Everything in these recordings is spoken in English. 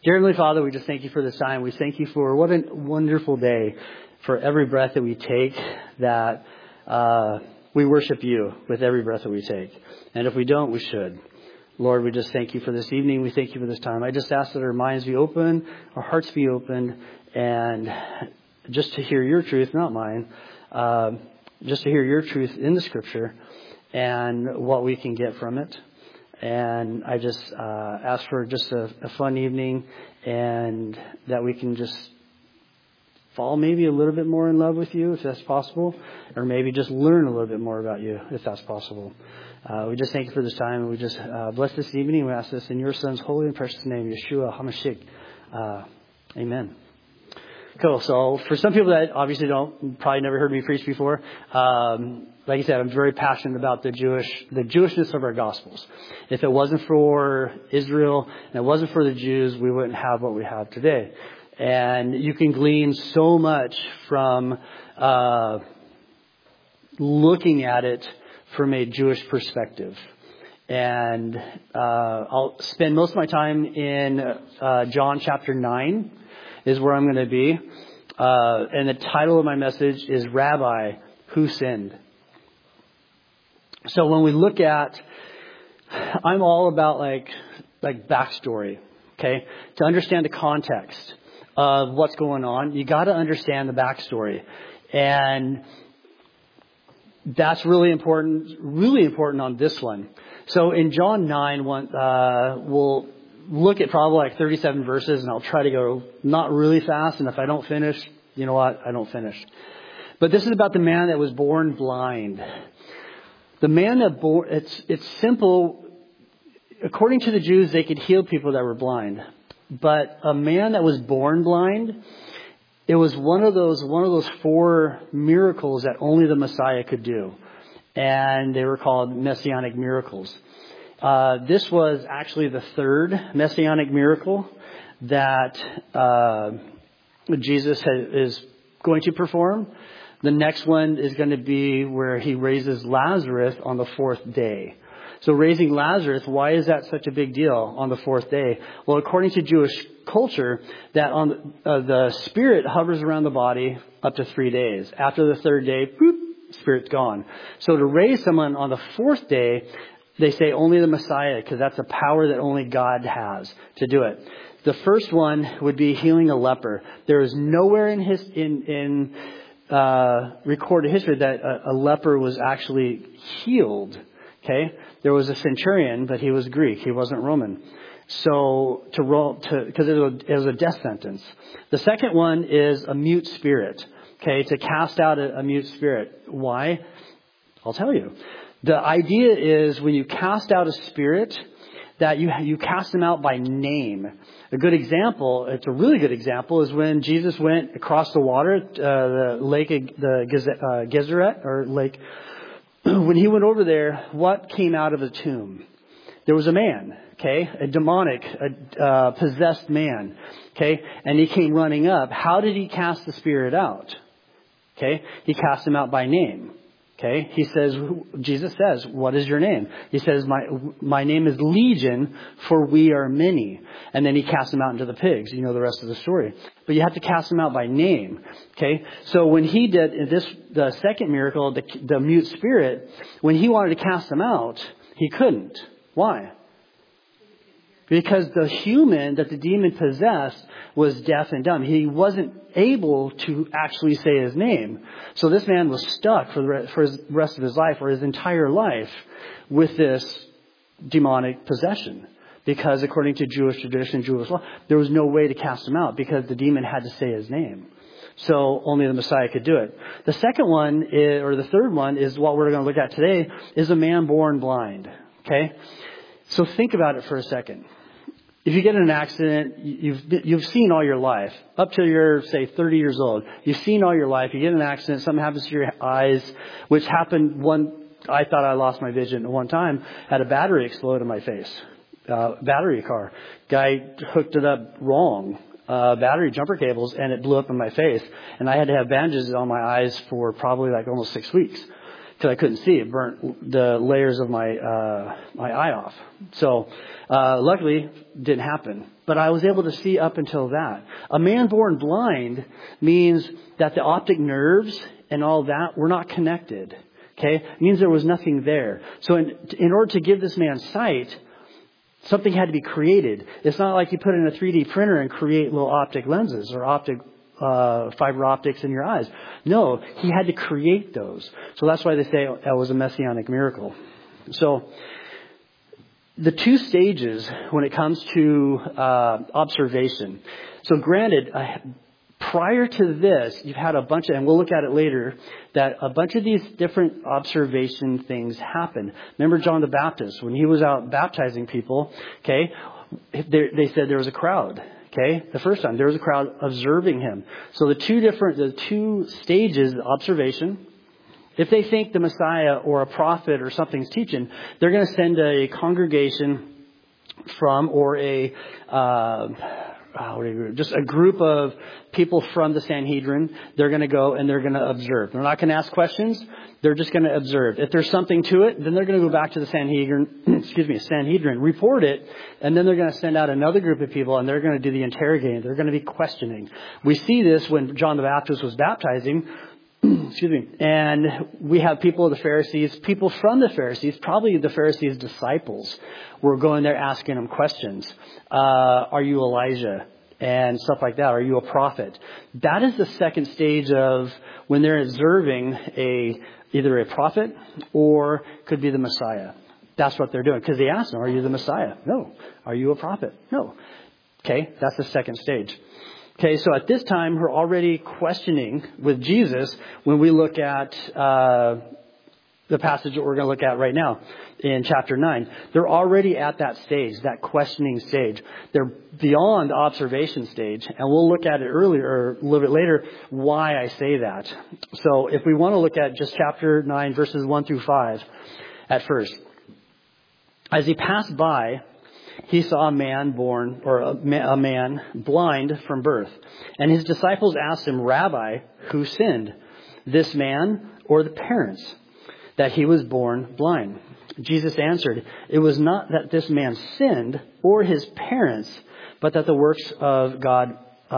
Dear Heavenly Father, we just thank you for this time. We thank you for what a wonderful day, for every breath that we take, that we worship you with every breath that we take. And if we don't, we should. Lord, we just thank you for this evening. We thank you for this time. I just ask that our minds be open, our hearts be open, and just to hear your truth, not mine, just to hear your truth in the Scripture and what we can get from it. And I just ask for just a fun evening, and that we can just fall maybe a little bit more in love with you, if that's possible, or maybe just learn a little bit more about you, if that's possible. We just thank you for this time, and we just bless this evening. We ask this in your Son's holy and precious name, Yeshua HaMashiach. Amen. Cool. So for some people that obviously probably never heard me preach before, like I said, I'm very passionate about the Jewishness of our Gospels. If it wasn't for Israel and it wasn't for the Jews, we wouldn't have what we have today. And you can glean so much from looking at it from a Jewish perspective. And I'll spend most of my time in John chapter 9 is where I'm going to be. And the title of my message is Rabbi, Who Sinned? So when we look at, I'm all about like backstory, okay? To understand the context of what's going on, you got to understand the backstory. And that's really important on this one. So in John 9, we'll look at probably like 37 verses, and I'll try to go not really fast. And if I don't finish, you know what? I don't finish. But this is about the man that was born blind. The man that it's simple. According to the Jews, they could heal people that were blind. But a man that was born blind, it was one of those 4 miracles that only the Messiah could do. And they were called messianic miracles. This was actually the 3rd messianic miracle that Jesus is going to perform. The next one is going to be where he raises Lazarus on the 4th day. So raising Lazarus, why is that such a big deal on the 4th day? Well, according to Jewish culture, that on the spirit hovers around the body up to 3 days. After the 3rd day, spirit's gone. So to raise someone on the 4th day, they say only the Messiah, because that's a power that only God has to do it. The first one would be healing a leper. There is nowhere in recorded history that a leper was actually healed. Okay, there was a centurion, but he was Greek. He wasn't Roman. So because it was a death sentence. The second one is a mute spirit. Okay, to cast out a mute spirit. Why? I'll tell you. The idea is when you cast out a spirit, that you cast them out by name. A good example, it's a really good example, is when Jesus went across the water, the lake, the Gennesaret, or lake. When he went over there, what came out of the tomb? There was a man, okay, a demonic, possessed man, okay, and he came running up. How did he cast the spirit out? Okay, he cast him out by name. Okay, Jesus says, what is your name? He says, my name is Legion, for we are many. And then he casts them out into the pigs. You know the rest of the story. But you have to cast them out by name. Okay, so when he did the second miracle, the mute spirit, when he wanted to cast them out, he couldn't. Why? Because the human that the demon possessed was deaf and dumb. He wasn't able to actually say his name. So this man was stuck for the rest of his life, or his entire life, with this demonic possession. Because according to Jewish tradition, Jewish law, there was no way to cast him out because the demon had to say his name. So only the Messiah could do it. The second one, or the third one, is what we're going to look at today, is a man born blind. Okay? So think about it for a second. If you get in an accident, you've seen all your life, up till you're, say, 30 years old. You've seen all your life. You get in an accident, something happens to your eyes, which happened I thought I lost my vision at one time. Had a battery explode in my face. Battery car. Guy hooked it up wrong. Battery jumper cables, and it blew up in my face. And I had to have bandages on my eyes for probably like almost 6 weeks. because I couldn't see. It burnt the layers of my eye off. So luckily, it didn't happen. But I was able to see up until that. A man born blind means that the optic nerves and all that were not connected. Okay? It means there was nothing there. So in order to give this man sight, something had to be created. It's not like you put in a 3D printer and create little optic lenses or fiber optics in your eyes. No, he had to create those. So that's why they say it was a messianic miracle. So the two stages when it comes to observation. So granted, prior to this, you've had a bunch of, and we'll look at it later, that a bunch of these different observation things happen. Remember John the Baptist, when he was out baptizing people, okay, they said there was a crowd. Okay, the first time there was a crowd observing him. So the two stages, observation. If they think the Messiah or a prophet or something's teaching, they're going to send a congregation from or just a group of people from the Sanhedrin. They're going to go and they're going to observe. They're not going to ask questions. They're just going to observe. If there's something to it, then they're going to go back to the Sanhedrin, report it, and then they're going to send out another group of people and they're going to do the interrogating. They're going to be questioning. We see this when John the Baptist was baptizing. And we have people from the Pharisees, probably the Pharisees' disciples, were going there asking him questions. Are you Elijah? And stuff like that. Are you a prophet? That is the second stage of when they're observing either a prophet or could be the Messiah. That's what they're doing. Because they asked him, are you the Messiah? No. Are you a prophet? No. Okay, that's the second stage. Okay, so at this time, we're already questioning with Jesus when we look at the passage that we're going to look at right now in chapter 9. They're already at that stage, that questioning stage. They're beyond observation stage, and we'll look at it earlier or a little bit later why I say that. So if we want to look at just chapter 9, verses 1 through 5 at first. As he passed by, he saw a man blind from birth. And his disciples asked him, Rabbi, who sinned, this man or the parents, that he was born blind? Jesus answered, it was not that this man sinned or his parents, but that the works of God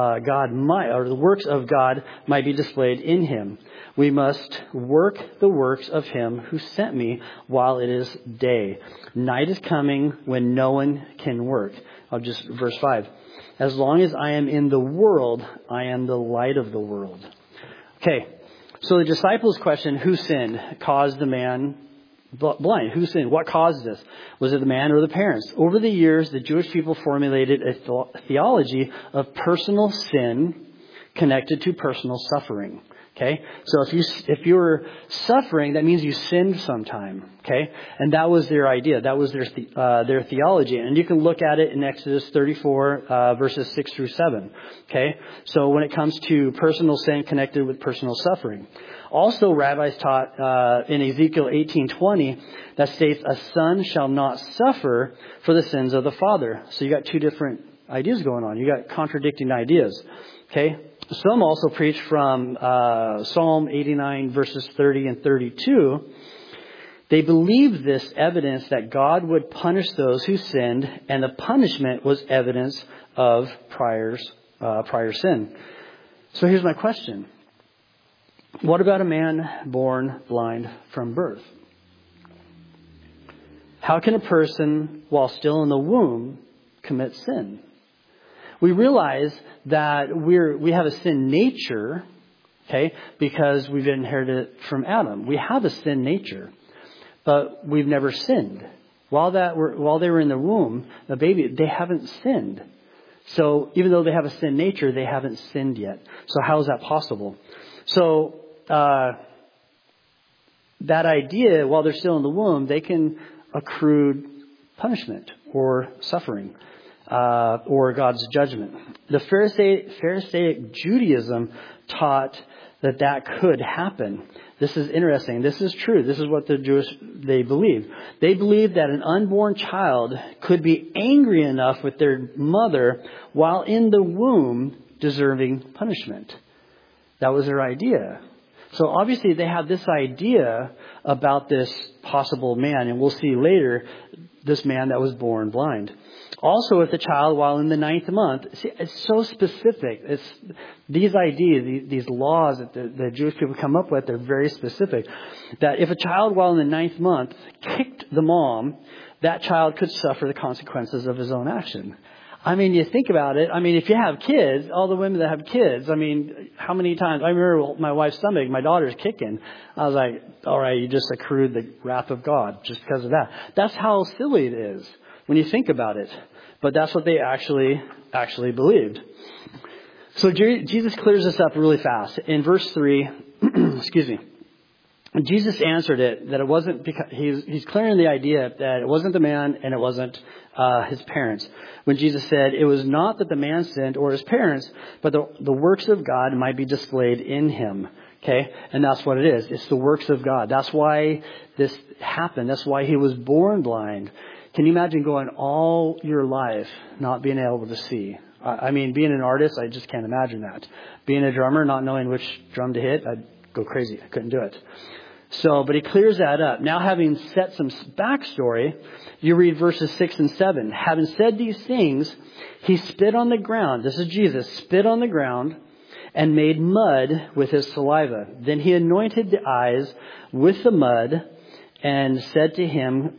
might be displayed in him. We must work the works of him who sent me while it is day. Night is coming when no one can work. Verse 5. As long as I am in the world, I am the light of the world. Okay. So the disciples' question, who sinned, caused the man blind. Who sinned? What caused this? Was it the man or the parents? Over the years, the Jewish people formulated a theology of personal sin connected to personal suffering. Okay, so if you were suffering, that means you sinned sometime. Okay, and that was their idea. That was their theology, and you can look at it in Exodus 34 verses 6 through 7. Okay, so when it comes to personal sin connected with personal suffering, also rabbis taught in Ezekiel 18:20 that states, "A son shall not suffer for the sins of the father." So you got two different ideas going on. You got contradicting ideas. Okay. Some also preach from Psalm 89 verses 30 and 32. They believed this evidence that God would punish those who sinned, and the punishment was evidence of prior sin. So here's my question. What about a man born blind from birth? How can a person, while still in the womb, commit sin? We realize that we have a sin nature, okay, because we've inherited it from Adam. We have a sin nature, but we've never sinned. While they were in the womb, the baby, they haven't sinned. So even though they have a sin nature, they haven't sinned yet. So how is that possible? So that idea, while they're still in the womb, they can accrue punishment or suffering. Or God's judgment. The Pharisaic Judaism taught that could happen. This is interesting. This is true. This is what they believe. They believe that an unborn child could be angry enough with their mother while in the womb deserving punishment. That was their idea. So obviously they have this idea about this possible man, and we'll see later this man that was born blind. Also, if the child, while in the 9th month, see, it's so specific. It's these ideas, these laws that the Jewish people come up with, they're very specific. That if a child, while in the 9th month, kicked the mom, that child could suffer the consequences of his own action. I mean, you think about it. I mean, if you have kids, all the women that have kids, I mean, how many times? I remember my wife's stomach, my daughter's kicking. I was like, all right, you just accrued the wrath of God just because of that. That's how silly it is when you think about it. But that's what they actually believed. So Jesus clears this up really fast. In verse 3, excuse me. Jesus answered it that it wasn't because he's clearing the idea that it wasn't the man and it wasn't his parents. When Jesus said it was not that the man sinned or his parents, but the works of God might be displayed in him. Okay, and that's what it is. It's the works of God. That's why this happened. That's why he was born blind. Can you imagine going all your life not being able to see? I mean, being an artist, I just can't imagine that. Being a drummer, not knowing which drum to hit, I'd go crazy. I couldn't do it. So, but he clears that up. Now, having set some backstory, you read verses 6 and 7. Having said these things, he spit on the ground. This is Jesus, spit on the ground and made mud with his saliva. Then he anointed the eyes with the mud and said to him,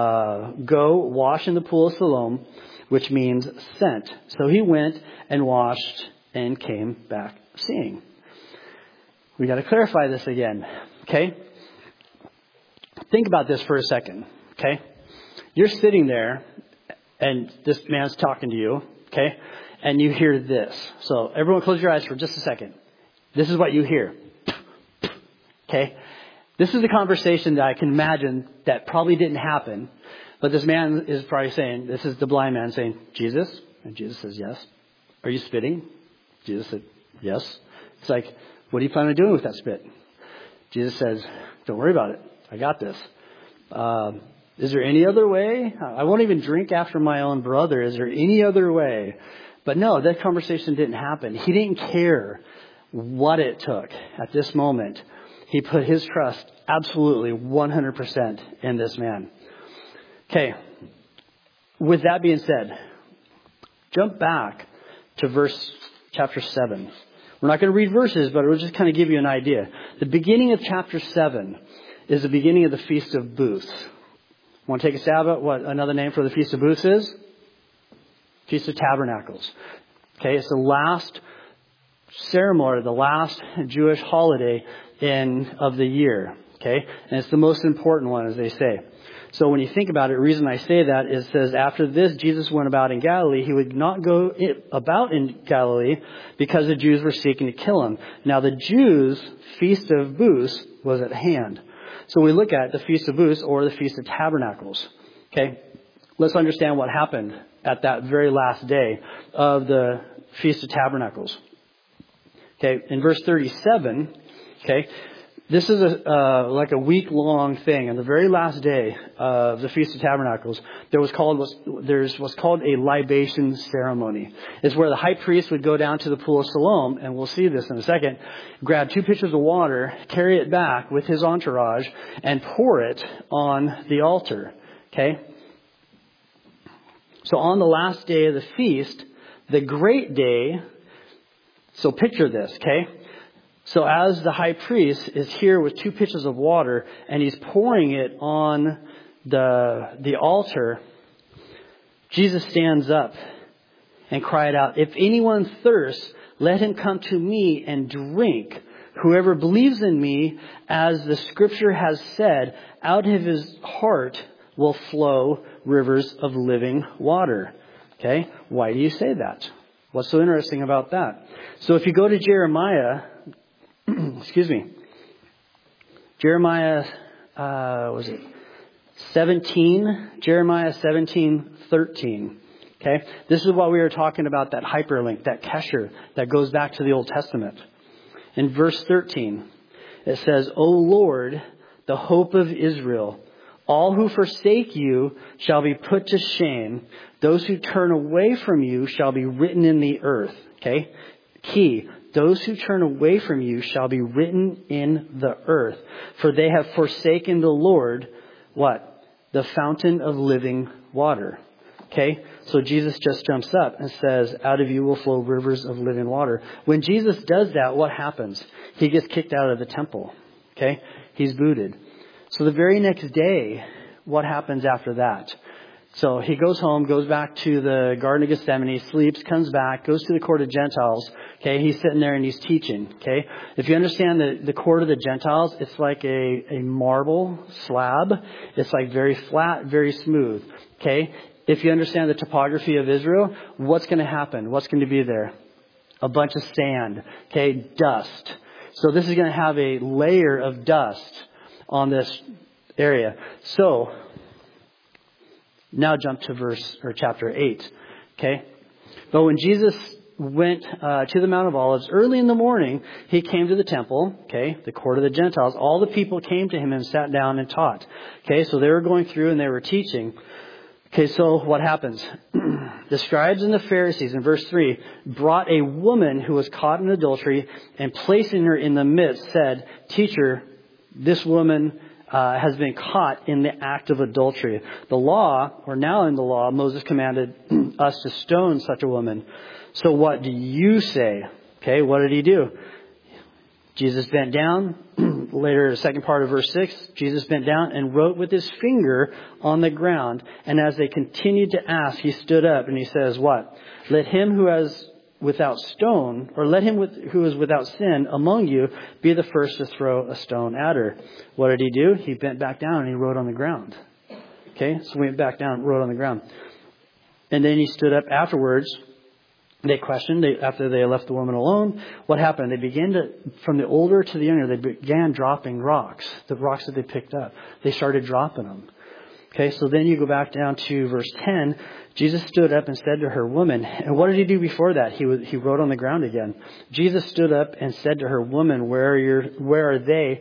go wash in the pool of Siloam, which means sent. So he went and washed and came back seeing. We got to clarify this again. Okay? Think about this for a second. Okay? You're sitting there and this man's talking to you. Okay? And you hear this. So everyone close your eyes for just a second. This is what you hear. Okay? This is the conversation that I can imagine that probably didn't happen. But this man is probably saying, this is the blind man saying, Jesus? And Jesus says, yes. Are you spitting? Jesus said, yes. It's like, what do you plan on doing with that spit? Jesus says, don't worry about it. I got this. Is there any other way? I won't even drink after my own brother. Is there any other way? But no, that conversation didn't happen. He didn't care what it took at this moment. He put his trust absolutely 100% in this man. Okay. With that being said, jump back to chapter 7. We're not going to read verses, but we'll just kind of give you an idea. The beginning of chapter 7 is the beginning of the Feast of Booths. Want to take a stab at what another name for the Feast of Booths is? Feast of Tabernacles. Okay, it's the last ceremony, the last Jewish holiday of the year. Okay, and it's the most important one, as they say. So when you think about it, the reason I say that is it says, after this, Jesus went about in Galilee. He would not go about in Galilee because the Jews were seeking to kill him. Now the Jews' Feast of Booths was at hand. So we look at the Feast of Booths or the Feast of Tabernacles. Okay, let's understand what happened at that very last day of the Feast of Tabernacles. Okay, in verse 37, okay, this is like a week-long thing. On the very last day of the Feast of Tabernacles, there's what's called a libation ceremony. It's where the high priest would go down to the pool of Siloam, and we'll see this in a second, grab 2 pitchers of water, carry it back with his entourage, and pour it on the altar. Okay? So on the last day of the feast, the great day, so picture this, okay? So as the high priest is here with 2 pitchers of water and he's pouring it on the altar, Jesus stands up and cried out, if anyone thirsts, let him come to me and drink. Whoever believes in me, as the scripture has said, out of his heart will flow rivers of living water. Okay? Why do you say that? What's so interesting about that? So if you go to Jeremiah, Jeremiah 17, Jeremiah 17:13. Okay? This is what we were talking about, that hyperlink, that kesher that goes back to the Old Testament. In verse 13, it says, O Lord, the hope of Israel, all who forsake you shall be put to shame. Those who turn away from you shall be written in the earth. Okay? Key. those who turn away from you shall be written in the earth. For they have forsaken the Lord, what? The fountain of living water. Okay, so Jesus just jumps up and says, out of you will flow rivers of living water. When Jesus does that, what happens? He gets kicked out of the temple. Okay, he's booted. So the very next day, what happens after that? So he goes home, goes back to the Garden of Gethsemane, sleeps, comes back, goes to the court of Gentiles. Okay, he's sitting there and he's teaching. Okay, if you understand the court of the Gentiles, it's like a marble slab. It's like very flat, very smooth. Okay, if you understand the topography of Israel, what's going to happen? What's going to be there? A bunch of sand. Okay, dust. So this is going to have a layer of dust on this area. So now jump to chapter 8. Okay. But when Jesus went to the Mount of Olives early in the morning, he came to the temple, okay, the court of the Gentiles. All the people came to him and sat down and taught. Okay, so they were going through and they were teaching. Okay, so what happens? The scribes and the Pharisees, in verse 3, brought a woman who was caught in adultery, and placing her in the midst said, Teacher, this woman has been caught in the act of adultery. The law, or now in the law, Moses commanded us to stone such a woman. So what do you say? Okay, what did he do? Jesus bent down. Later, the second part of verse 6, Jesus bent down and wrote with his finger on the ground. And as they continued to ask, he stood up and he says, what? Let him who is without stone, or let him who is without sin among you be the first to throw a stone at her. What did he do? He bent back down and he wrote on the ground. Okay, so he went back down and wrote on the ground. And then he stood up afterwards. They questioned, after they left the woman alone, what happened? They began to, from the older to the younger, they began dropping rocks, the rocks that they picked up. They started dropping them. Okay, so then you go back down to verse 10. Jesus stood up and said to her, Woman, and what did he do before that? He wrote on the ground again. Jesus stood up and said to her, Woman, where are they?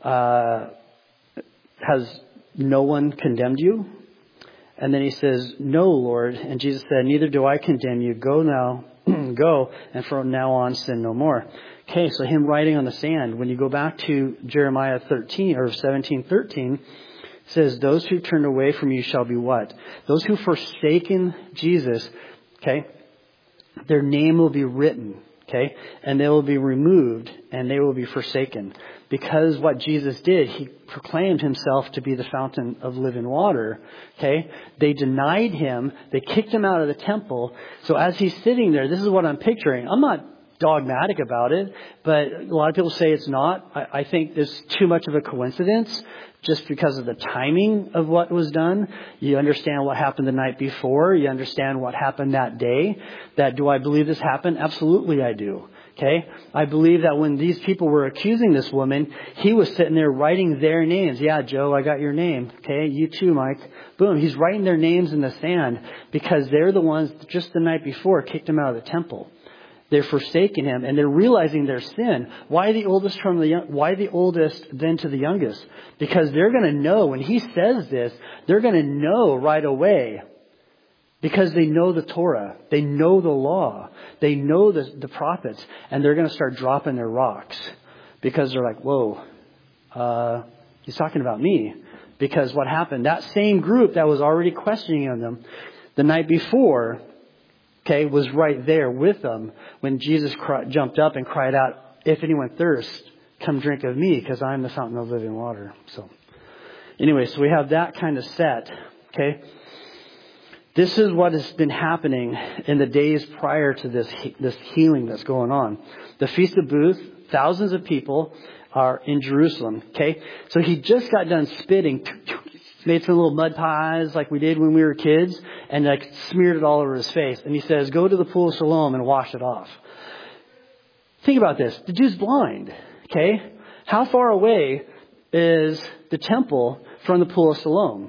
Has no one condemned you? And then he says, No, Lord. And Jesus said, Neither do I condemn you. Go now, go, and from now on sin no more. Okay, so him writing on the sand. When you go back to Jeremiah 13 or 17:13, it says, Those who turned away from you shall be what? Those who forsaken Jesus, okay, their name will be written, okay, and they will be removed and they will be forsaken. Because what Jesus did, he proclaimed himself to be the fountain of living water. Okay, they denied him. They kicked him out of the temple. So as he's sitting there, this is what I'm picturing. I'm not dogmatic about it, but a lot of people say it's not. I think there's too much of a coincidence just because of the timing of what was done. You understand what happened the night before. You understand what happened that day. That do I believe this happened? Absolutely I do. Okay, I believe that when these people were accusing this woman, he was sitting there writing their names. Yeah, Joe, I got your name. Okay, you too, Mike. Boom, he's writing their names in the sand because they're the ones just the night before kicked him out of the temple. They're forsaking him and they're realizing their sin. Why the oldest then to the youngest? Because they're going to know when he says this, they're going to know right away. Because they know the Torah. They know the law. They know the prophets. And they're going to start dropping their rocks. Because they're like, whoa, he's talking about me. Because what happened? That same group that was already questioning them the night before, okay, was right there with them when Jesus jumped up and cried out, if anyone thirsts, come drink of me because I'm the fountain of living water. So anyway, so we have that kind of set. Okay. This is what has been happening in the days prior to this healing that's going on. The Feast of Booths, thousands of people are in Jerusalem. Okay, so he just got done spitting, made some little mud pies like we did when we were kids, and like smeared it all over his face. And he says, "Go to the pool of Siloam and wash it off." Think about this: the dude's blind. Okay, how far away is the temple from the pool of Siloam?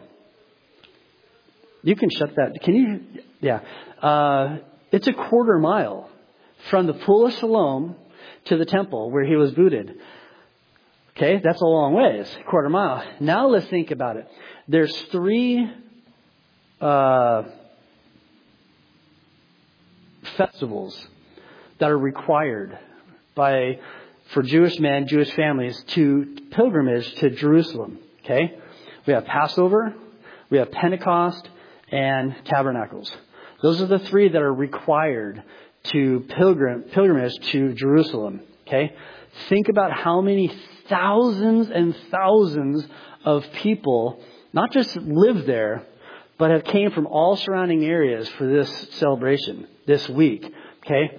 You can shut that. Can you? Yeah. It's a 1/4 mile from the pool of Siloam to the temple where he was booted. Okay, that's a long ways, 1/4 mile. Now let's think about it. There's 3 festivals that are required for Jewish men, Jewish families, to pilgrimage to Jerusalem. Okay? We have Passover, we have Pentecost, and Tabernacles. Those are the three that are required to pilgrimage to Jerusalem. Okay? Think about how many thousands and thousands of people not just live there, but have came from all surrounding areas for this celebration this week. Okay?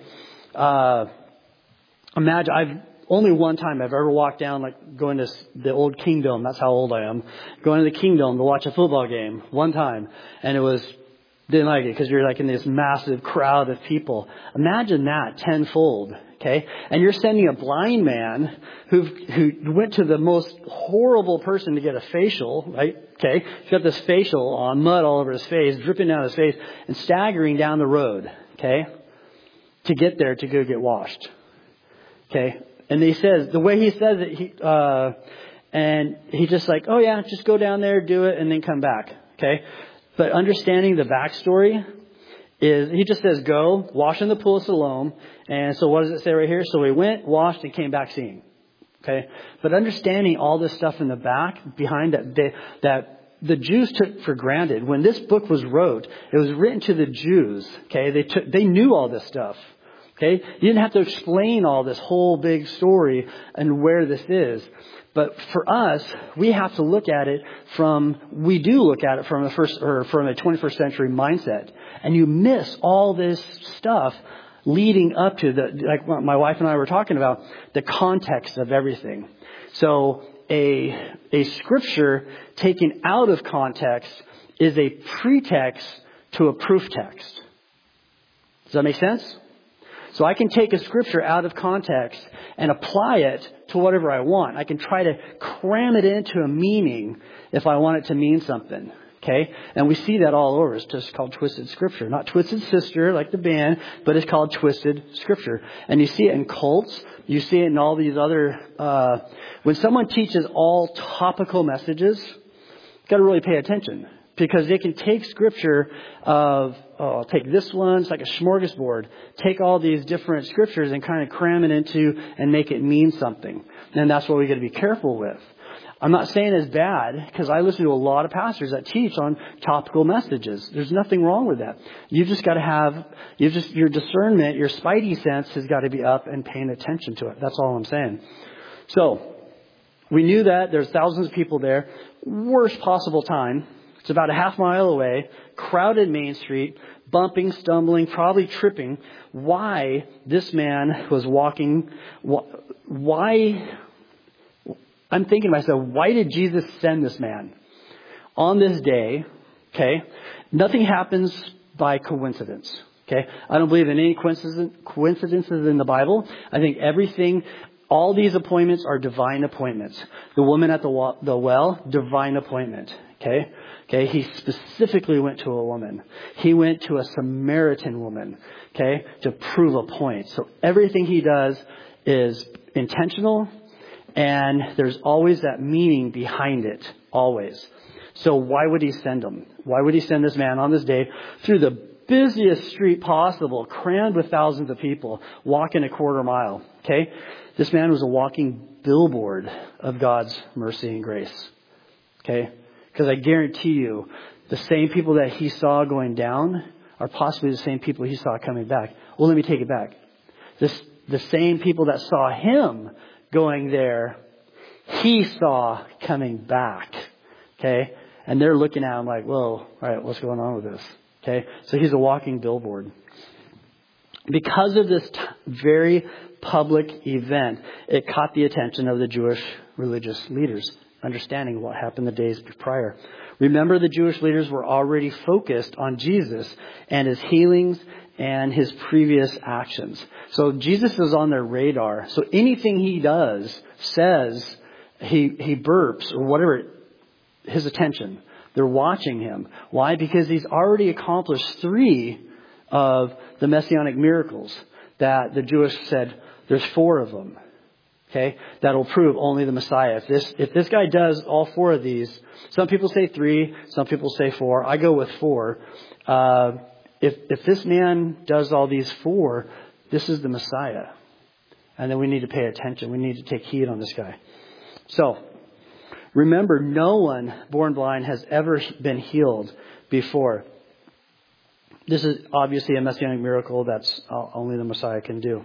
Imagine, only one time I've ever walked down, like going to the old Kingdom. That's how old I am. Going to the Kingdom to watch a football game one time. And didn't like it because you're like in this massive crowd of people. Imagine that tenfold. Okay. And you're sending a blind man who went to the most horrible person to get a facial, right? Okay. He's got this facial on, mud all over his face, dripping down his face, and staggering down the road. Okay. To get there to go get washed. Okay. And the way he says it, and he's just like, oh yeah, just go down there, do it, and then come back. Okay. But understanding the backstory is, he just says, go, wash in the pool of Siloam. And so what does it say right here? So he went, washed, and came back seeing. Okay. But understanding all this stuff in the back behind that the Jews took for granted. When this book was wrote, it was written to the Jews. Okay. They knew all this stuff. Okay. You didn't have to explain all this whole big story and where this is. But for us, we have to look at it from a 21st century mindset. And you miss all this stuff leading up to like my wife and I were talking about, the context of everything. So a scripture taken out of context is a pretext to a proof text. Does that make sense? So I can take a scripture out of context and apply it to whatever I want. I can try to cram it into a meaning if I want it to mean something. Okay? And we see that all over. It's just called twisted scripture. Not Twisted Sister like the band, but it's called twisted scripture. And you see it in cults. You see it in all these other... when someone teaches all topical messages, you've got to really pay attention. Because they can take scripture I'll take this one, it's like a smorgasbord. Take all these different scriptures and kind of cram it into and make it mean something. And that's what we got to be careful with. I'm not saying it's bad, because I listen to a lot of pastors that teach on topical messages. There's nothing wrong with that. You've just got to have, your discernment, your spidey sense has got to be up and paying attention to it. That's all I'm saying. So, we knew that there's thousands of people there. Worst possible time. It's about a half mile away, crowded Main Street, bumping, stumbling, probably tripping. Why this man was walking, why, I'm thinking to myself, why did Jesus send this man on this day? Okay. Nothing happens by coincidence. Okay. I don't believe in any coincidences in the Bible. I think all these appointments are divine appointments. The woman at the well, divine appointment. Okay. Okay, he specifically went to a woman. He went to a Samaritan woman, okay, to prove a point. So everything he does is intentional, and there's always that meaning behind it, always. So why would he send him? Why would he send this man on this day through the busiest street possible, crammed with thousands of people, walking a quarter mile, okay? This man was a walking billboard of God's mercy and grace, okay? Because I guarantee you, the same people that he saw going down are possibly the same people he saw coming back. Well, let me take it back. The same people that saw him going there, he saw coming back. Okay? And they're looking at him like, whoa, all right, what's going on with this? Okay? So he's a walking billboard. Because of this very public event, it caught the attention of the Jewish religious leaders, understanding what happened the days prior. Remember, the Jewish leaders were already focused on Jesus and his healings and his previous actions. So Jesus is on their radar. So anything he does, says, he burps or whatever, his attention. They're watching him. Why? Because he's already accomplished 3 of the messianic miracles that the Jewish said there's 4 of them. Okay, that'll prove only the Messiah. If this guy does all 4 of these, some people say 3, some people say 4. I go with 4. If this man does all these 4, this is the Messiah. And then we need to pay attention. We need to take heed on this guy. So, remember, no one born blind has ever been healed before. This is obviously a messianic miracle that's only the Messiah can do.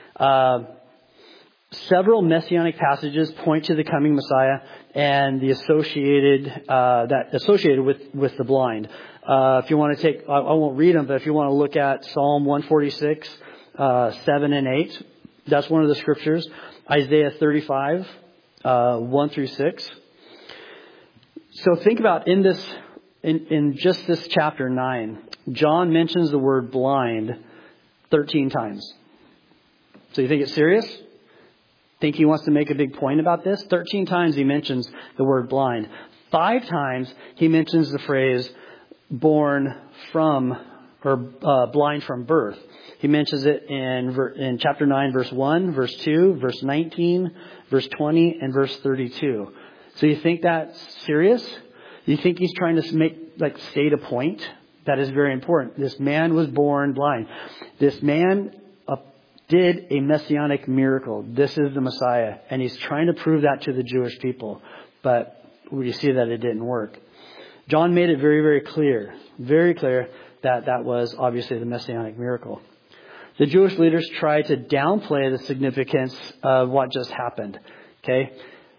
Several messianic passages point to the coming Messiah and the associated with the blind. If you want to take, I won't read them, but if you want to look at Psalm 146, 7 and 8, that's one of the scriptures. Isaiah 35, 1 through 6. So think about in just this chapter 9, John mentions the word blind 13 times. So you think it's serious? Think he wants to make a big point about this? 13 times he mentions the word blind. 5 times he mentions the phrase born from or blind from birth. He mentions it in chapter 9, verse 1, verse 2, verse 19, verse 20, and verse 32. So you think that's serious? You think he's trying to state a point? That is very important. This man was born blind. This man did a messianic miracle. This is the Messiah. And he's trying to prove that to the Jewish people. But we see that it didn't work. John made it very, very clear that that was obviously the messianic miracle. The Jewish leaders tried to downplay the significance of what just happened. Okay?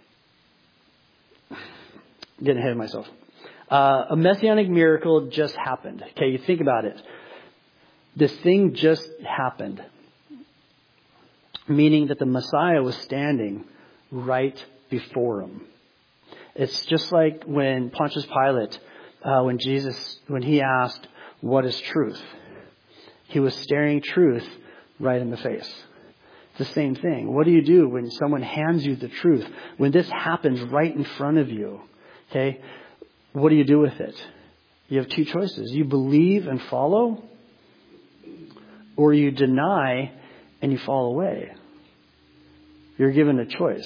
Getting ahead of myself. A messianic miracle just happened. Okay, you think about it. This thing just happened. Meaning that the Messiah was standing right before him. It's just like when Pontius Pilate, when he asked, "What is truth?" He was staring truth right in the face. It's the same thing. What do you do when someone hands you the truth? When this happens right in front of you, okay, what do you do with it? You have 2 choices. You believe and follow, or you deny and you fall away. You're given a choice.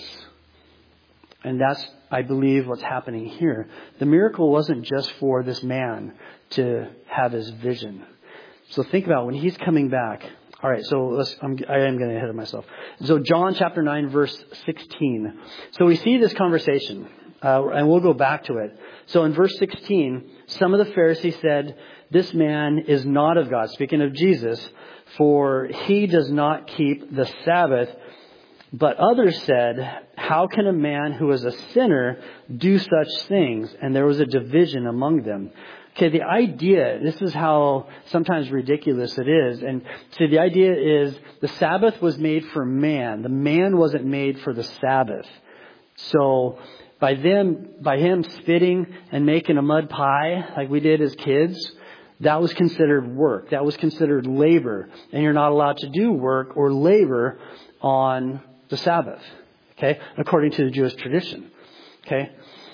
And that's, I believe, what's happening here. The miracle wasn't just for this man to have his vision. So think about when he's coming back. All right, so I am getting ahead of myself. So John chapter 9, verse 16. So we see this conversation, and we'll go back to it. So in verse 16, some of the Pharisees said, "This man is not of God," speaking of Jesus, "for he does not keep the Sabbath." But others said, "How can a man who is a sinner do such things?" And there was a division among them. Okay, the idea, this is how sometimes ridiculous it is. And see, the idea is the Sabbath was made for man. The man wasn't made for the Sabbath. So by him spitting and making a mud pie like we did as kids, that was considered work. That was considered labor. And you're not allowed to do work or labor on the Sabbath. Okay? According to the Jewish tradition. Okay?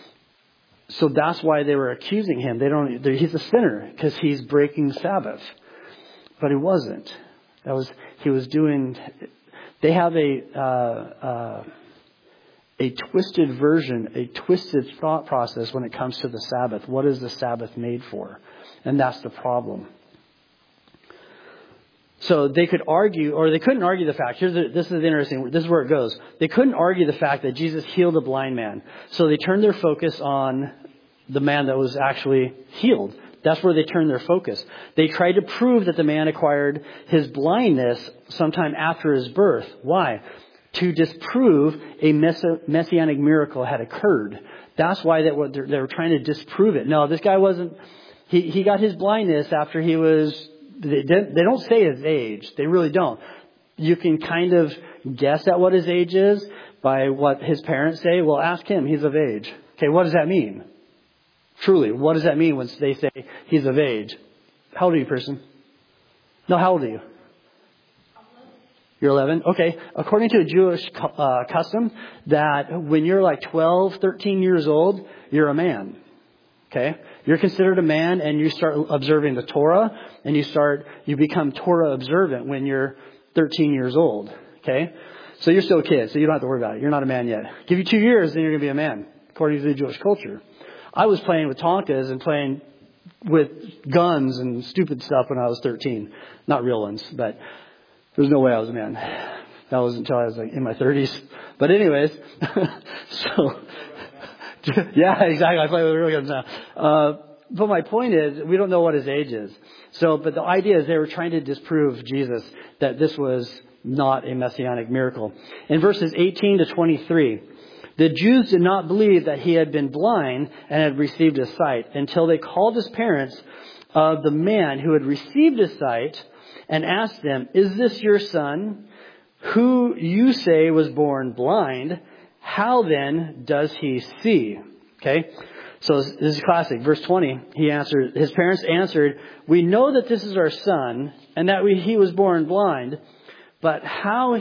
So that's why they were accusing him. He's a sinner because he's breaking Sabbath. But he wasn't. He was doing, they have a twisted version, a twisted thought process when it comes to the Sabbath. What is the Sabbath made for? And that's the problem. So they could argue, or they couldn't argue the fact. This is interesting. This is where it goes. They couldn't argue the fact that Jesus healed a blind man. So they turned their focus on the man that was actually healed. That's where they turned their focus. They tried to prove that the man acquired his blindness sometime after his birth. Why? To disprove a messianic miracle had occurred. That's why they were trying to disprove it. No, this guy wasn't. He got his blindness after he was. They don't say his age. They really don't. You can kind of guess at what his age is by what his parents say. Well, ask him. He's of age. Okay, what does that mean? Truly, what does that mean when they say he's of age? How old are you, person? No, how old are you? You're 11? Okay. According to a Jewish custom, that when you're like 12, 13 years old, you're a man. Okay? You're considered a man and you start observing the Torah and you become Torah observant when you're 13 years old. Okay? So you're still a kid, so you don't have to worry about it. You're not a man yet. Give you 2 years, then you're going to be a man, according to the Jewish culture. I was playing with Tonkas and playing with guns and stupid stuff when I was 13. Not real ones, but there's no way I was a man. That wasn't until I was like in my 30s. But anyways, so yeah, exactly. I play with real guns now. But my point is, we don't know what his age is. So, but the idea is they were trying to disprove Jesus that this was not a messianic miracle. In verses 18 to 23, the Jews did not believe that he had been blind and had received his sight until they called his parents of the man who had received his sight and asked them, "Is this your son, who you say was born blind? How then does he see?" Okay, so this is classic. Verse 20, his parents answered, "We know that this is our son and that he was born blind. But how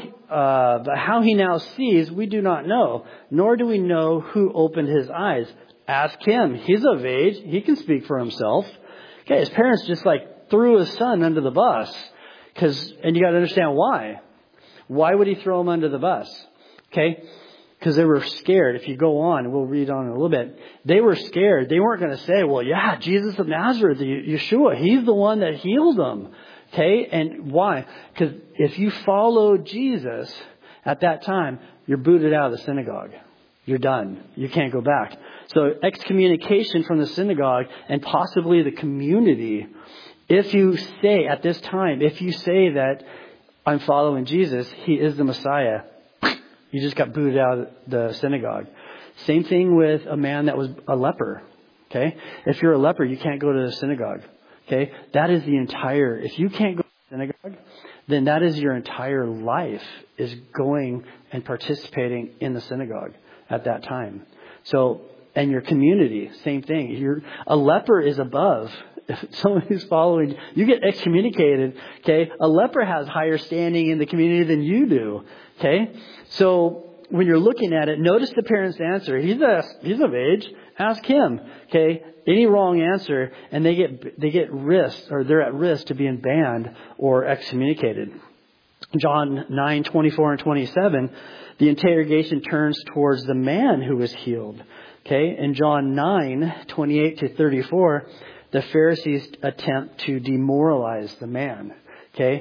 he now sees, we do not know, nor do we know who opened his eyes. Ask him. He's of age. He can speak for himself." Okay, his parents just like threw his son under the bus. And you got to understand why. Why would he throw him under the bus? Okay, because they were scared. If you go on, we'll read on in a little bit. They were scared. They weren't going to say, "Well, yeah, Jesus of Nazareth, Yeshua, he's the one that healed them." Okay, and why? Because if you follow Jesus at that time, you're booted out of the synagogue. You're done. You can't go back. So excommunication from the synagogue and possibly the community. If you say at this time, if you say that I'm following Jesus, he is the Messiah, you just got booted out of the synagogue. Same thing with a man that was a leper. Okay, if you're a leper, you can't go to the synagogue. Okay, that is if you can't go to the synagogue, then that is your entire life is going and participating in the synagogue at that time. So, and your community, same thing. A leper is above. If someone who's following, you get excommunicated. Okay, a leper has higher standing in the community than you do. Okay, so when you're looking at it, notice the parents' answer. He's of age. Ask him. Okay. Any wrong answer, and they get risk, or they're at risk to being banned or excommunicated. John 9:24 and 27, the interrogation turns towards the man who was healed. Okay. In John 9:28 to 34, the Pharisees attempt to demoralize the man. Okay.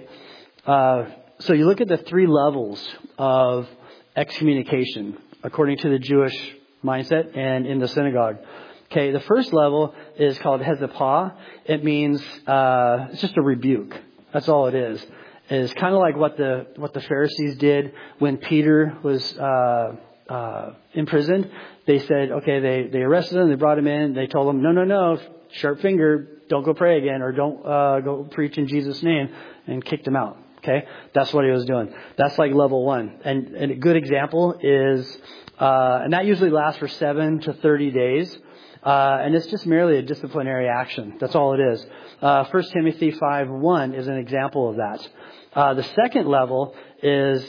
So you look at the three levels of excommunication according to the Jewish mindset and in the synagogue. Okay, the first level is called hezapah. It means it's just a rebuke. That's all it is. It's kind of like what the Pharisees did when Peter was imprisoned. They said, okay, they arrested him, they brought him in, they told him, no, sharp finger, don't go pray again, or don't go preach in Jesus' name, and kicked him out. Okay, that's what he was doing. That's like level one. And a good example is, and that usually lasts for 7 to 30 days. And it's just merely a disciplinary action. That's all it is. 1 Timothy 5:1 is an example of that. The second level is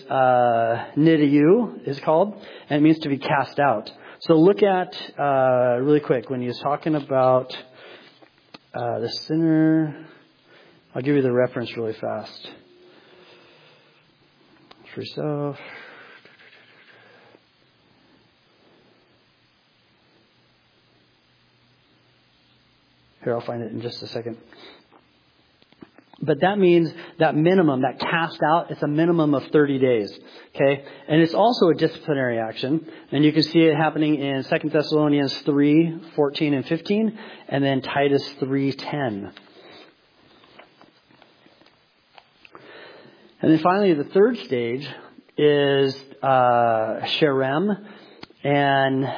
nidayu, is called, and it means to be cast out. So look at, really quick, when he's talking about the sinner, I'll give you the reference really fast. For yourself. Here, I'll find it in just a second. But that means that minimum, that cast out, it's a minimum of 30 days. Okay? And it's also a disciplinary action. And you can see it happening in 2 Thessalonians 3:14 and 15, and then Titus 3:10. And then finally, the third stage is sherem. And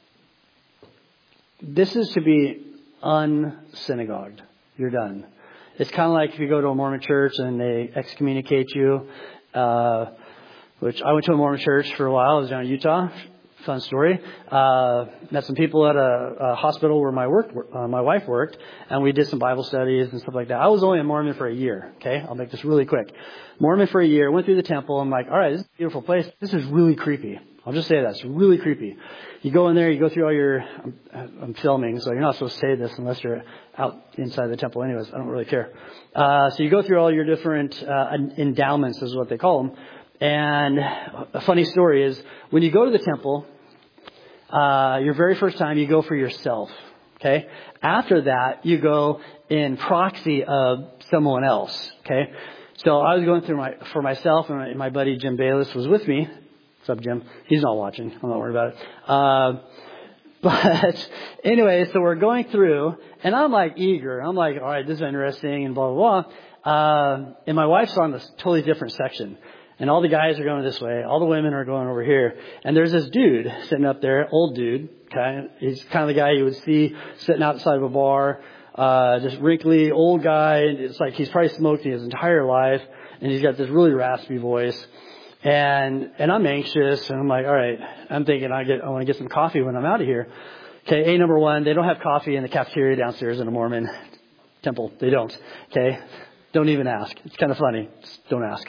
this is to be unsynagogued. You're done. It's kind of like if you go to a Mormon church and they excommunicate you, which I went to a Mormon church for a while. I was down in Utah. Fun story. Met some people at a hospital where my wife worked, and we did some Bible studies and stuff like that. I was only a Mormon for a year. Okay, I'll make this really quick. Mormon for a year. Went through the temple. I'm like, all right, this is a beautiful place. This is really creepy. I'll just say that. It's really creepy. You go in there, you go through all your, I'm filming, so you're not supposed to say this unless you're out inside the temple anyways. I don't really care. So you go through all your different endowments is what they call them. And a funny story is when you go to the temple, your very first time you go for yourself. Okay. After that, you go in proxy of someone else. Okay. So I was going through for myself, and my buddy Jim Bayless was with me. What's up, Jim? He's not watching. I'm not worried about it. But anyway, so we're going through, and I'm like eager. I'm like, all right, this is interesting, and blah, blah, blah. And my wife's on this totally different section. And all the guys are going this way. All the women are going over here. And there's this dude sitting up there, old dude. Okay? He's kind of the guy you would see sitting outside of a bar. Just wrinkly, old guy. It's like he's probably smoked his entire life. And he's got this really raspy voice. And I'm anxious. And I'm like, all right. I'm thinking I want to get some coffee when I'm out of here. Okay, number one, they don't have coffee in the cafeteria downstairs in a Mormon temple. They don't. Okay? Don't even ask. It's kind of funny. Just don't ask.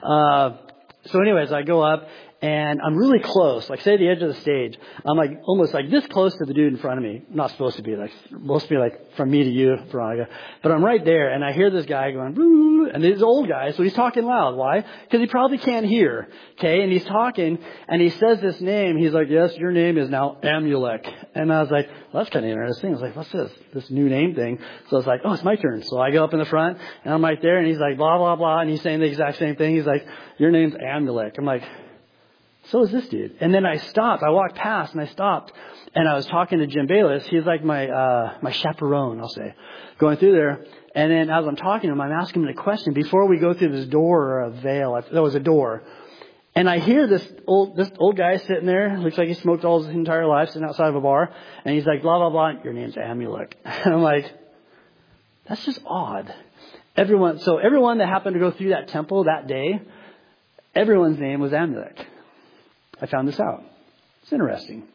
So anyways, I go up and I'm really close, like say at the edge of the stage. I'm like almost like this close to the dude in front of me. Not supposed to be like from me to you, Veronica. But I'm right there and I hear this guy going, "Boo," and he's an old guy, so he's talking loud. Why? Because he probably can't hear. Okay, and he's talking and he says this name. He's like, "Yes, your name is now Amulek." And I was like, well, that's kind of interesting. I was like, what's this new name thing? So I was like, oh, it's my turn. So I go up in the front and I'm right there and he's like, blah, blah, blah. And he's saying the exact same thing. He's like, your name's Amulek. I'm like, so is this dude. And then I stopped. I walked past and I stopped and I was talking to Jim Bayless. He's like my chaperone, I'll say, going through there. And then as I'm talking to him, I'm asking him a question before we go through this door or a veil. There was a door. And I hear this old guy sitting there. Looks like he smoked all his entire life, sitting outside of a bar. And he's like, blah, blah, blah. Your name's Amulek. And I'm like, that's just odd. Everyone that happened to go through that temple that day, everyone's name was Amulek. I found this out. It's interesting.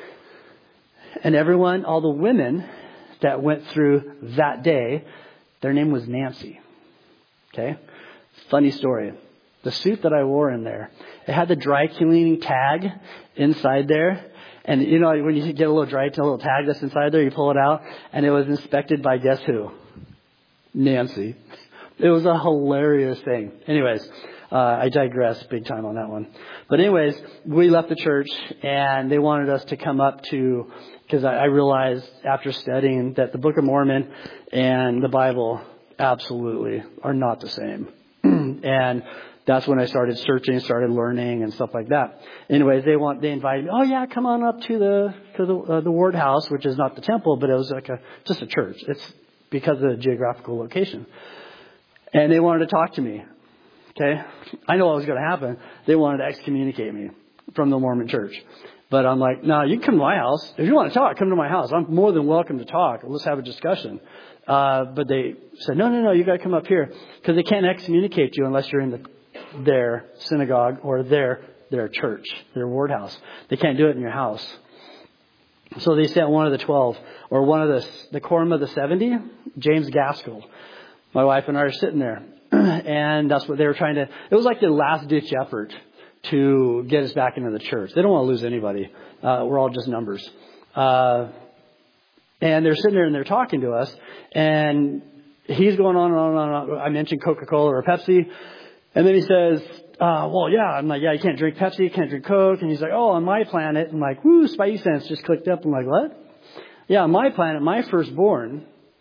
And all the women that went through that day, their name was Nancy. Okay? Funny story. The suit that I wore in there, it had the dry cleaning tag inside there. And you know, when you get a little tag that's inside there, you pull it out. And it was inspected by guess who? Nancy. It was a hilarious thing. Anyways, I digress big time on that one. But anyways, we left the church and they wanted us to come up to, because I realized after studying that the Book of Mormon and the Bible absolutely are not the same. And that's when I started searching, started learning and stuff like that. Anyways, they invited me. Oh yeah, come on up to the Ward House, which is not the temple, but it was like just a church. It's because of the geographical location. And they wanted to talk to me. Okay, I know what was going to happen. They wanted to excommunicate me from the Mormon Church. But I'm like, no, you can come to my house. If you want to talk, come to my house. I'm more than welcome to talk. Let's have a discussion. But they said, no, you got to come up here because they can't excommunicate you unless you're in their synagogue or their church, their ward house. They can't do it in your house. So they sent one of the 12 or one of the quorum of the 70, James Gaskell. My wife and I are sitting there. And that's what they were trying to, it was like the last ditch effort to get us back into the church. They don't want to lose anybody. We're all just numbers. And they're sitting there and they're talking to us and he's going on and on and on. I mentioned Coca-Cola or Pepsi. And then he says, well, yeah. I'm like, yeah, you can't drink Pepsi, you can't drink Coke. And he's like, oh, on my planet. I'm like, woo, Spidey sense just clicked up. I'm like, what? Yeah, on my planet, my firstborn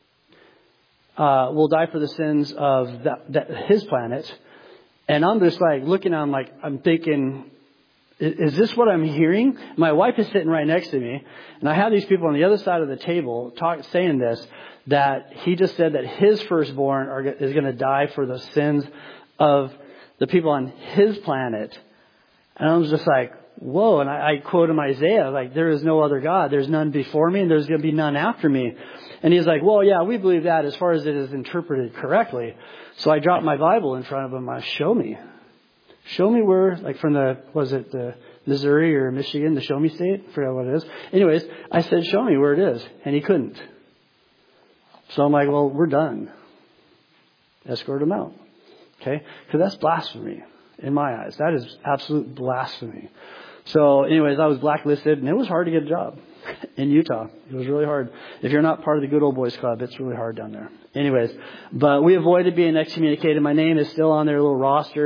will die for the sins of his planet. And I'm just like looking at him like, I'm thinking, is this what I'm hearing? My wife is sitting right next to me. And I have these people on the other side of the table saying this, that he just said that his firstborn is going to die for the sins of the people on his planet. And I was just like, whoa. And I quote him Isaiah, like, there is no other God. There's none before me and there's going to be none after me. And he's like, well, yeah, we believe that as far as it is interpreted correctly. So I dropped my Bible in front of him. Show me where, like from the Missouri or Michigan, the Show Me State? I forgot what it is. Anyways, I said, show me where it is. And he couldn't. So I'm like, well, we're done. Escort him out. Okay? Because that's blasphemy in my eyes. That is absolute blasphemy. So anyways, I was blacklisted and it was hard to get a job in Utah. It was really hard. If you're not part of the Good Old Boys Club, it's really hard down there. Anyways, but we avoided being excommunicated. My name is still on their little roster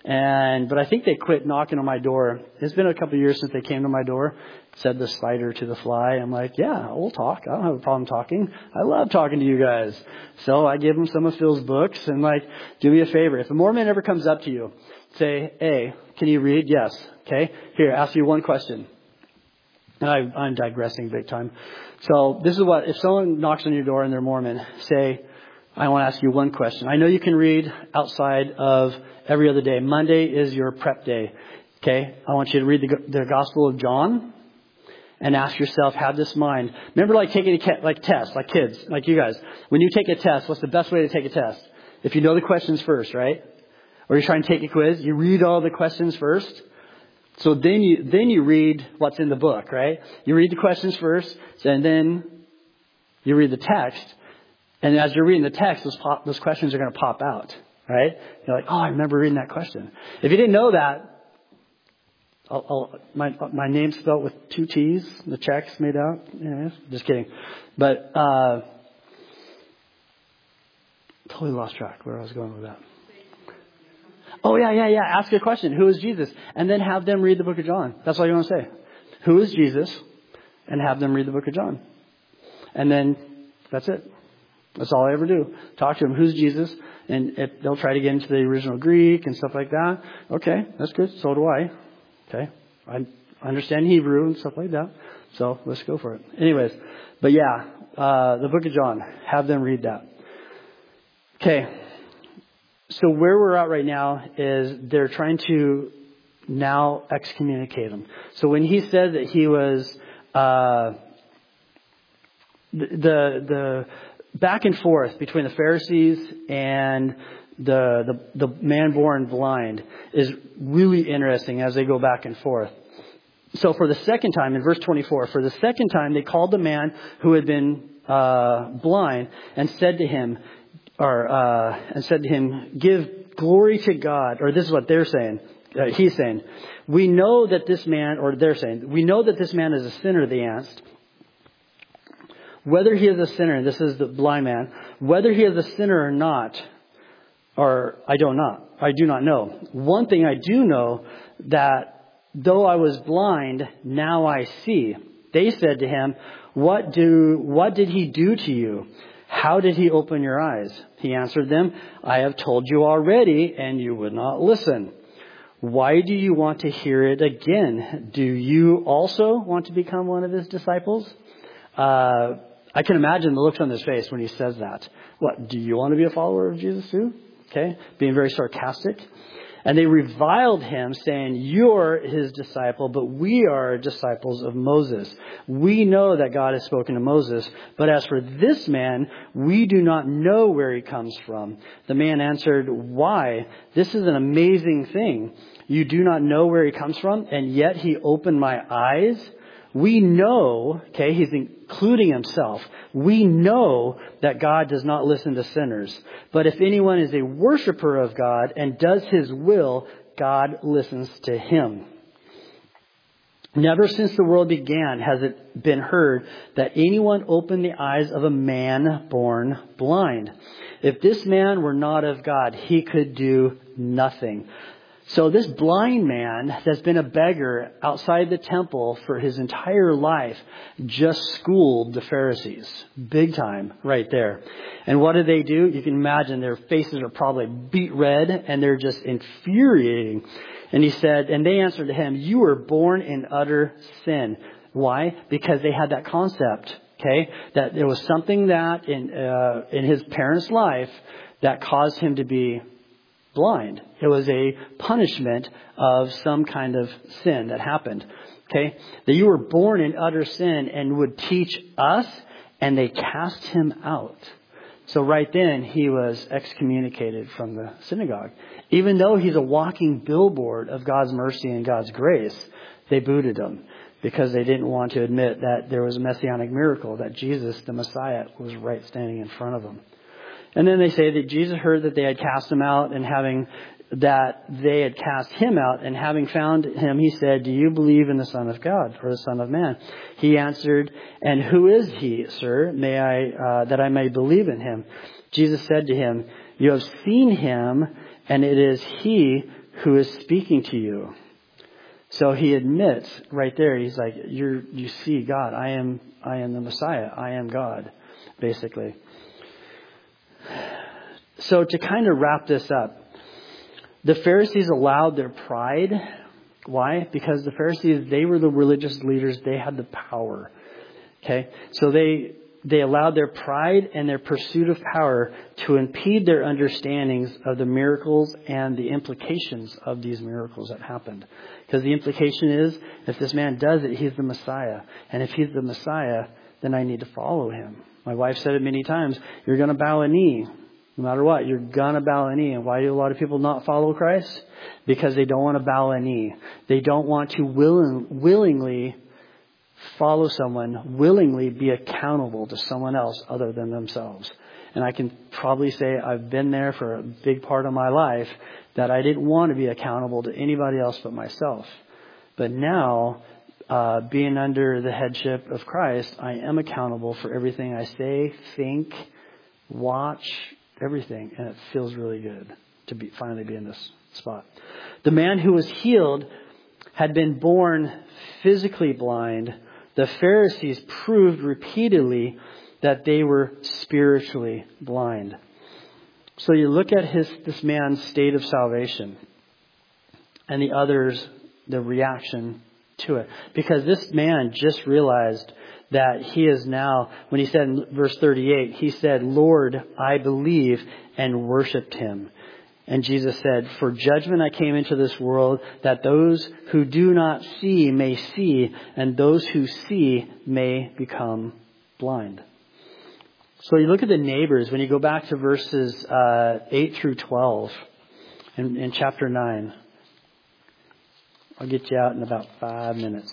But I think they quit knocking on my door. It's been a couple of years since they came to my door, said the spider to the fly. I'm like, yeah, we'll talk. I don't have a problem talking. I love talking to you guys. So I give them some of Phil's books and like, do me a favor. If a Mormon ever comes up to you, say, hey, can you read? Yes. Okay. Here, ask you one question. And I'm digressing big time. So this is what, if someone knocks on your door and they're Mormon, say, I want to ask you one question. I know you can read outside of every other day. Monday is your prep day. Okay. I want you to read the Gospel of John and ask yourself, have this mind. Remember like taking a test, like kids, like you guys. When you take a test, what's the best way to take a test? If you know the questions first, right? Or you're trying to take a quiz, you read all the questions first. So then you read what's in the book, right? You read the questions first, and then you read the text. And as you're reading the text, those questions are going to pop out, right? You're like, oh, I remember reading that question. If you didn't know that, my name's spelled with 2 T's, the check's made out. Anyways, just kidding. But totally lost track where I was going with that. Oh, yeah. Ask a question. Who is Jesus? And then have them read the book of John. That's all you want to say. Who is Jesus? And have them read the book of John. And then that's it. That's all I ever do. Talk to them. Who's Jesus? And if they'll try to get into the original Greek and stuff like that. Okay, that's good. So do I. Okay. I understand Hebrew and stuff like that. So let's go for it. Anyways. But yeah, the book of John. Have them read that. Okay. So where we're at right now is they're trying to now excommunicate him. So when he said that he was the back and forth between the Pharisees and the man born blind is really interesting as they go back and forth. So for the second time, in verse 24, for the second time they called the man who had been blind and said to him, give glory to God. Or this is what they're saying. He's saying, we know that this man is a sinner, they asked. Whether he is a sinner, this is the blind man, whether he is a sinner or not, or I do not know. One thing I do know, that though I was blind, now I see. They said to him, what did he do to you? How did he open your eyes? He answered them, I have told you already, and you would not listen. Why do you want to hear it again? Do you also want to become one of his disciples? I can imagine the looks on his face when he says that. What, do you want to be a follower of Jesus too? Okay, being very sarcastic. And they reviled him, saying, you're his disciple, but we are disciples of Moses. We know that God has spoken to Moses, but as for this man, we do not know where he comes from. The man answered, why? This is an amazing thing. You do not know where he comes from, and yet he opened my eyes. We know, okay, he's including himself. We know that God does not listen to sinners. But if anyone is a worshiper of God and does his will, God listens to him. Never since the world began has it been heard that anyone opened the eyes of a man born blind. If this man were not of God, he could do nothing. So this blind man that's been a beggar outside the temple for his entire life just schooled the Pharisees. Big time right there. And what did they do? You can imagine their faces are probably beet red and they're just infuriating. And he said, and they answered to him, you were born in utter sin. Why? Because they had that concept, okay, that there was something that in his parents' life that caused him to be blind. It was a punishment of some kind of sin that happened. Okay? That you were born in utter sin and would teach us, and they cast him out. So right then he was excommunicated from the synagogue. Even though he's a walking billboard of God's mercy and God's grace, they booted him because they didn't want to admit that there was a messianic miracle, that Jesus, the Messiah, was right standing in front of them. And then they say that Jesus heard that they had cast him out, and having found him, he said, do you believe in the Son of God or the Son of Man? He answered, and who is he, sir, that I may believe in him? Jesus said to him, you have seen him, and it is he who is speaking to you. So he admits right there, he's like, you see God, I am the Messiah. I am God, basically. So to kind of wrap this up, the Pharisees allowed their pride. Why? Because the Pharisees, they were the religious leaders. They had the power. Okay? So they allowed their pride and their pursuit of power to impede their understandings of the miracles and the implications of these miracles that happened. Because the implication is, if this man does it, he's the Messiah. And if he's the Messiah, then I need to follow him. My wife said it many times, you're going to bow a knee. No matter what, you're going to bow a knee. And why do a lot of people not follow Christ? Because they don't want to bow a knee. They don't want to willingly follow someone, willingly be accountable to someone else other than themselves. And I can probably say I've been there for a big part of my life that I didn't want to be accountable to anybody else but myself. But now, being under the headship of Christ, I am accountable for everything I say, think, watch, everything. And it feels really good to finally be in this spot. The man who was healed had been born physically blind. The Pharisees proved repeatedly that they were spiritually blind. So you look at this man's state of salvation and the others, the reaction to it. Because this man just realized that he is now, when he said in verse 38, he said, Lord, I believe, and worshiped him. And Jesus said, for judgment I came into this world, that those who do not see may see, and those who see may become blind. So you look at the neighbors, when you go back to verses 8 through 12 in chapter 9. I'll get you out in about 5 minutes.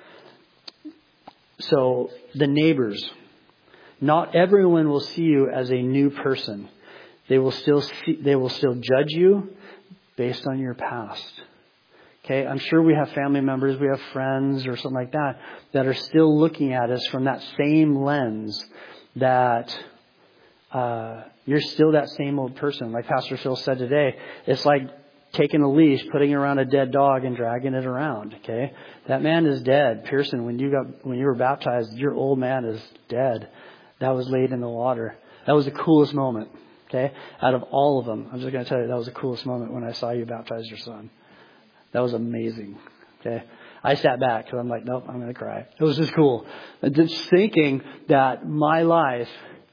So the neighbors, not everyone will see you as a new person. They will still judge you based on your past. Okay, I'm sure we have family members, we have friends or something like that are still looking at us from that same lens that you're still that same old person. Like Pastor Phil said today, it's like taking a leash, putting it around a dead dog and dragging it around. Okay, that man is dead. Pearson, when you were baptized, your old man is dead. That was laid in the water. That was the coolest moment. Okay, out of all of them, I'm just going to tell you that was the coolest moment when I saw you baptize your son. That was amazing. Okay, I sat back because I'm like, nope, I'm going to cry. It was just cool. And just thinking that my life,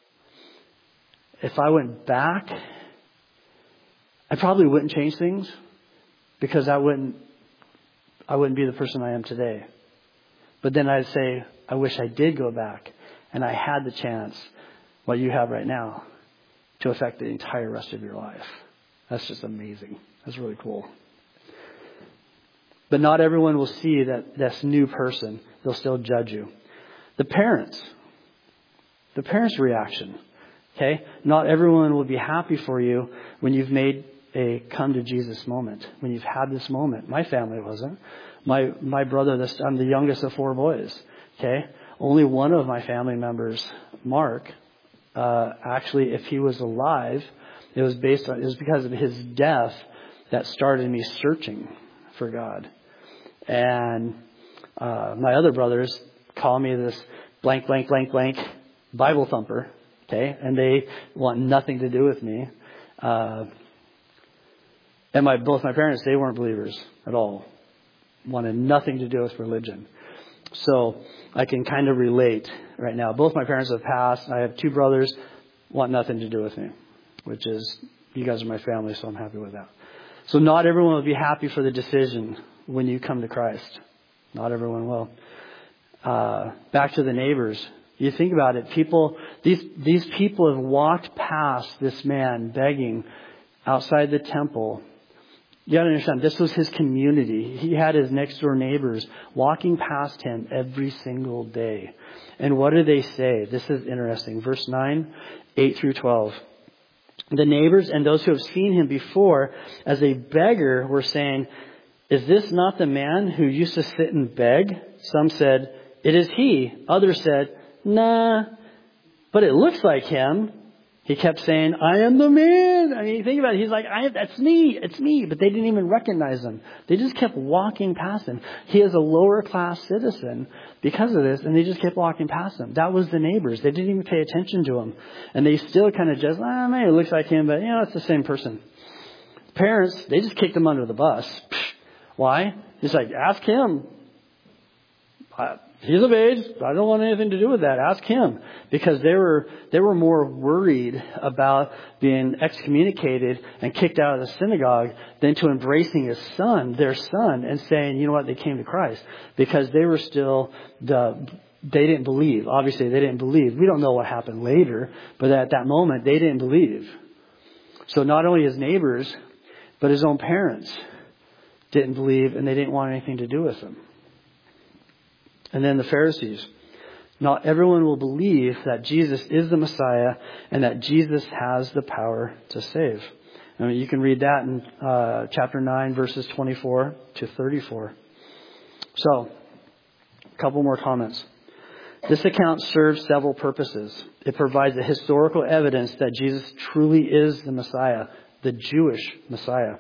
if I went back, I probably wouldn't change things because I wouldn't be the person I am today. But then I'd say, I wish I did go back and I had the chance, what you have right now, to affect the entire rest of your life. That's just amazing. That's really cool. But not everyone will see that new person. They'll still judge you. The parents' reaction. Okay? Not everyone will be happy for you when you've made a come to Jesus moment. When you've had this moment. My family wasn't. My brother, I'm the youngest of 4 boys. Okay? Only one of my family members, Mark, actually, if he was alive, it was because of his death that started me searching for God. And my other brothers call me this blank, blank, blank, blank Bible thumper. Okay, and they want nothing to do with me. And both my parents, they weren't believers at all. Wanted nothing to do with religion. So I can kind of relate right now. Both my parents have passed. I have 2 brothers, want nothing to do with me, which is, you guys are my family, so I'm happy with that. So not everyone will be happy for the decision when you come to Christ. Not everyone will. Back to the neighbors. You think about it. These people have walked past this man begging outside the temple. You got to understand, this was his community. He had his next door neighbors walking past him every single day. And what do they say? This is interesting. Verse 9, 8 through 12. The neighbors and those who have seen him before as a beggar were saying, is this not the man who used to sit and beg? Some said, it is he. Others said, nah, but it looks like him. He kept saying, I am the man. I mean, think about it. He's like, that's me. It's me. But they didn't even recognize him. They just kept walking past him. He is a lower class citizen because of this, and they just kept walking past him. That was the neighbors. They didn't even pay attention to him. And they still kind of just, maybe it looks like him, but it's the same person. Parents, they just kicked him under the bus. Why? He's like, ask him. He's of age. I don't want anything to do with that. Ask him. Because they were more worried about being excommunicated and kicked out of the synagogue than to embracing their son, and saying, you know what, they came to Christ. Because they were still they didn't believe. Obviously, they didn't believe. We don't know what happened later, but at that moment, they didn't believe. So not only his neighbors, but his own parents didn't believe, and they didn't want anything to do with him. And then the Pharisees. Not everyone will believe that Jesus is the Messiah and that Jesus has the power to save. I mean, you can read that in chapter 9, verses 24 to 34. So, a couple more comments. This account serves several purposes. It provides a historical evidence that Jesus truly is the Messiah, the Jewish Messiah.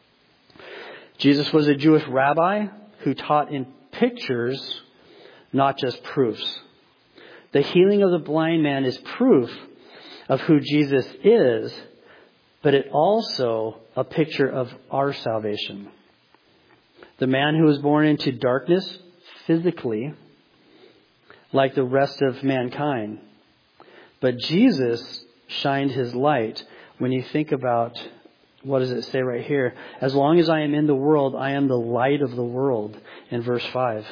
Jesus was a Jewish rabbi who taught in pictures, not just proofs. The healing of the blind man is proof of who Jesus is, but it also a picture of our salvation. The man who was born into darkness physically, like the rest of mankind. But Jesus shined his light. When you think about, what does it say right here? As long as I am in the world, I am the light of the world, in verse 5.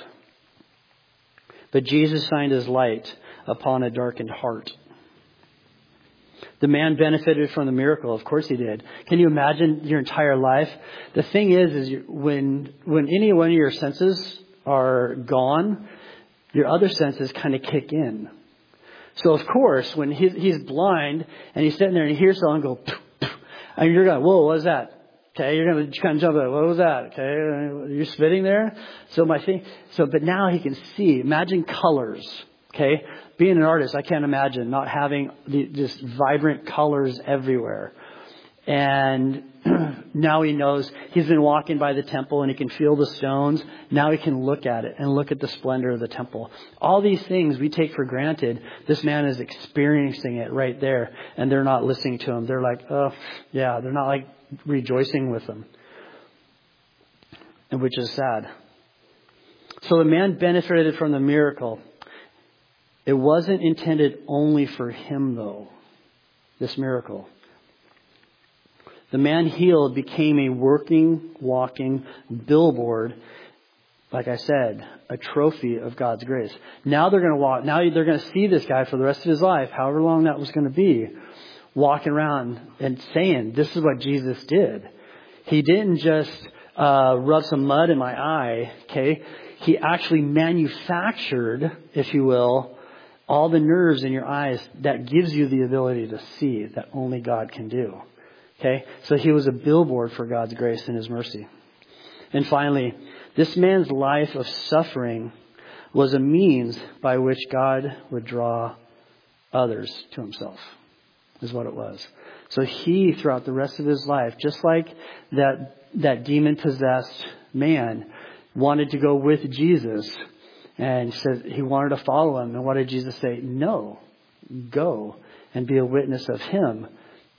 But Jesus shined his light upon a darkened heart. The man benefited from the miracle. Of course he did. Can you imagine your entire life? The thing is when any one of your senses are gone, your other senses kind of kick in. So of course, when he's blind and he's sitting there and he hears someone go, poof, poof, and you're going, whoa, what was that? Okay, you're going to kind of jump up. What was that? Okay, you're spitting there. But now he can see. Imagine colors. Okay, being an artist, I can't imagine not having just vibrant colors everywhere. And now he knows. He's been walking by the temple and he can feel the stones. Now he can look at it and look at the splendor of the temple. All these things we take for granted. This man is experiencing it right there, and they're not listening to him. They're like, oh, yeah, they're not like rejoicing with him, and which is sad. So the man benefited from the miracle. It wasn't intended only for him, though, this miracle. The man healed became a working, walking billboard, like I said, a trophy of God's grace. Now they're going to walk. Now they're going to see this guy for the rest of his life, however long that was going to be, walking around and saying, this is what Jesus did. He didn't just rub some mud in my eye, okay? He actually manufactured, if you will, all the nerves in your eyes that gives you the ability to see that only God can do. Okay, so he was a billboard for God's grace and his mercy. And finally, this man's life of suffering was a means by which God would draw others to himself, is what it was. So he, throughout the rest of his life, just like that demon-possessed man, wanted to go with Jesus and said he wanted to follow him. And what did Jesus say? No, go and be a witness of him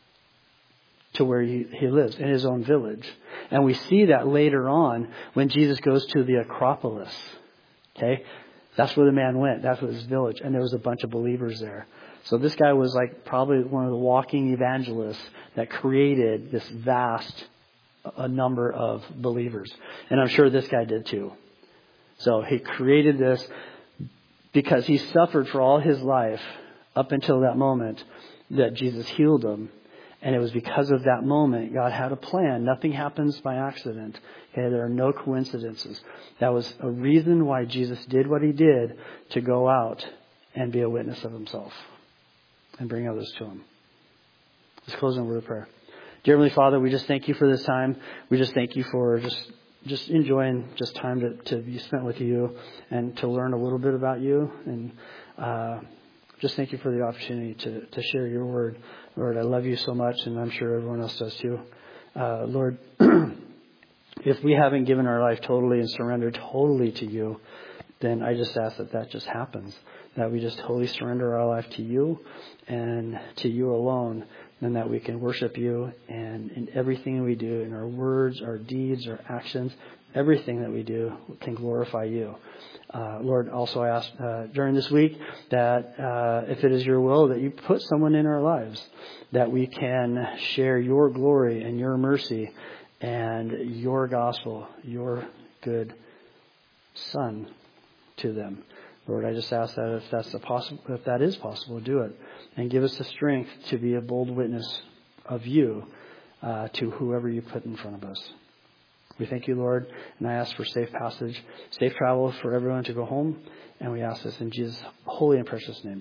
to where he lives, in his own village. And we see that later on when Jesus goes to the Acropolis. Okay? That's where the man went. That's his village. And there was a bunch of believers there. So this guy was like probably one of the walking evangelists that created this vast a number of believers. And I'm sure this guy did too. So he created this because he suffered for all his life up until that moment that Jesus healed him. And it was because of that moment God had a plan. Nothing happens by accident. Okay, there are no coincidences. That was a reason why Jesus did what he did, to go out and be a witness of himself and bring others to him. Let's close in a word of prayer. Dear Heavenly Father, we just thank you for this time. We just thank you for just enjoying just time to be spent with you and to learn a little bit about you. And just thank you for the opportunity to share your word Lord, I love you so much, and I'm sure everyone else does too. Lord, if we haven't given our life totally and surrendered totally to you, then I just ask that just happens, that we just totally surrender our life to you and to you alone, and that we can worship you, and in everything we do, in our words, our deeds, our actions, everything that we do can glorify you. Lord, also I ask during this week that if it is your will that you put someone in our lives, that we can share your glory and your mercy and your gospel, your good Son to them. Lord, I just ask that if that is possible, do it, and give us the strength to be a bold witness of you to whoever you put in front of us. We thank you, Lord, and I ask for safe passage, safe travel for everyone to go home, and we ask this in Jesus' holy and precious name.